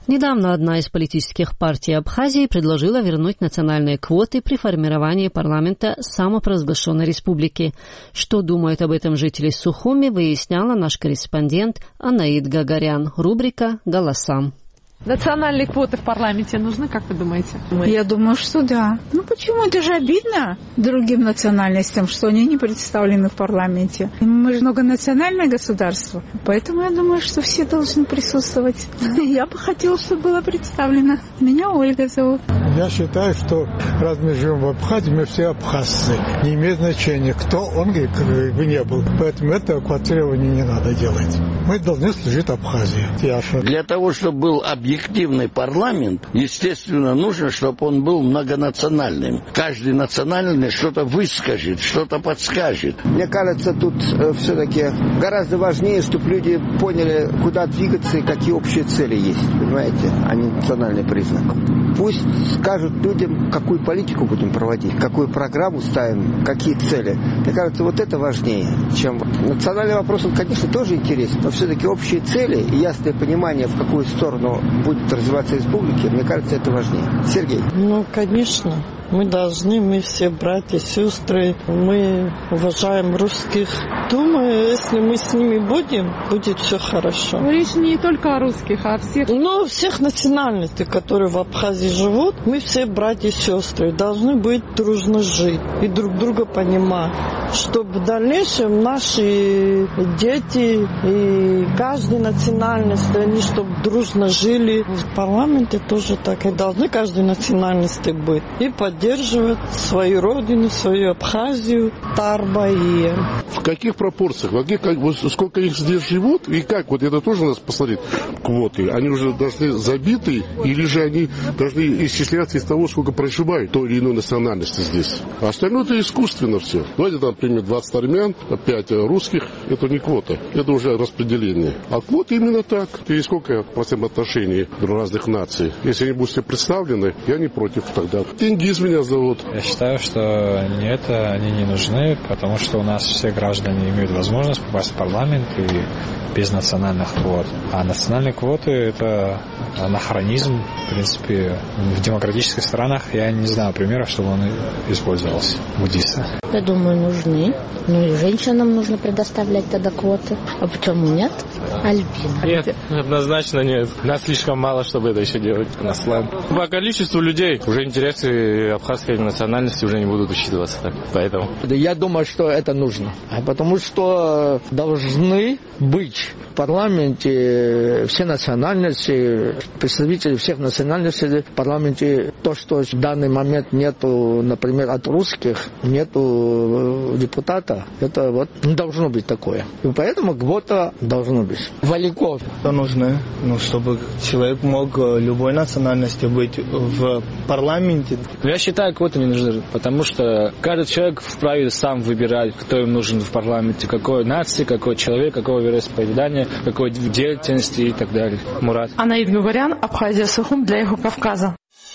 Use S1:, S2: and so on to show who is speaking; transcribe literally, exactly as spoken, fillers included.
S1: Недавно одна из политических партий Абхазии предложила вернуть национальные квоты при формировании парламента самопровозглашенной республики. Что думают об этом жители Сухуми, выясняла наш корреспондент Анаид Гагарян. Рубрика «Голосам».
S2: Национальные квоты в парламенте нужны, как вы думаете?
S3: Я думаю, что да. Ну почему? Это же обидно другим национальностям, что они не представлены в парламенте. Мы же многонациональное государство, поэтому я думаю, что все должны присутствовать. Я бы хотела, чтобы было представлено. Меня Ольга зовут.
S4: Я считаю, что раз мы живем в Абхазии, мы все абхазцы. Не имеет значения, кто он бы не был. Поэтому это квотирование не надо делать. Мы должны служить Абхазии. Яша.
S5: Для того, чтобы был объективный парламент, естественно, нужно, чтобы он был многонациональным. Каждый национальный что-то выскажет, что-то подскажет.
S6: Мне кажется, тут э, все-таки гораздо важнее, чтобы люди поняли, куда двигаться и какие общие цели есть, понимаете, а не национальный признак. Пусть скажут людям, какую политику будем проводить, какую программу ставим, какие цели. Мне кажется, вот это важнее, чем национальный вопрос, он, конечно, тоже интересен, но все-таки общие цели и ясное понимание, в какую сторону будет развиваться республика, мне кажется, это важнее. Сергей.
S7: Ну, конечно. Мы должны, мы все братья, сестры, мы уважаем русских. Думаю, если мы с ними будем, будет все хорошо.
S2: Речь не только о русских, а о всех.
S7: Ну, всех национальностей, которые в Абхазии живут, мы все братья и сестры, должны быть дружно жить и друг друга понимать, чтобы в дальнейшем наши дети и каждая национальность, они чтобы дружно жили. В парламенте тоже так и должны каждой национальности быть. И поддерживать свою родину, свою Абхазию, Тарба и...
S8: В каких пропорциях, в каких, как, вот, сколько их здесь живут, и как, вот это тоже надо посмотреть, квоты, они уже должны забиты, или же они должны исчисляться из того, сколько проживает той или иной национальности здесь. А остальное это искусственно все. Давайте там, например, двадцать армян, пять русских, это не квота, это уже распределение. А квоты именно так. И сколько процентов отношений разных наций. Если они будут все представлены, я не против тогда. Тенгиз меня зовут.
S9: Я считаю, что нет, они не нужны, потому что у нас все граждане имеют возможность попасть в парламент и без национальных квот. А национальные квоты – это анахронизм, в принципе, в демократических странах. Я не знаю примеров, чтобы он использовался. Буддисты.
S10: Я думаю, нужны. Ну и женщинам нужно предоставлять тогда квоты. А почему нет? Альбина.
S11: Нет, однозначно нет. Нас слишком мало, чтобы это еще делать. Наслан. По количеству людей уже интересы абхазской национальности уже не будут учитываться. Так. Поэтому.
S12: Я думаю, что это нужно. Потому что должны быть в парламенте все национальности, представители всех национальностей в парламенте. То, что в данный момент нету, например, от русских, нету депутата, это вот не должно быть такое. И поэтому квота должно быть. Валиков.
S13: Это нужно, ну, чтобы человек мог любой национальности быть в парламенте.
S11: Я считаю, квоты не нужны, потому что каждый человек вправе сам выбирать, кто им нужен в парламенте, какой нации, какой человек, какого вероисповедания, какой деятельности и так далее. Мурат.
S2: Анаид Гагарян, Абхазия, Сухум для Юго Кавказа.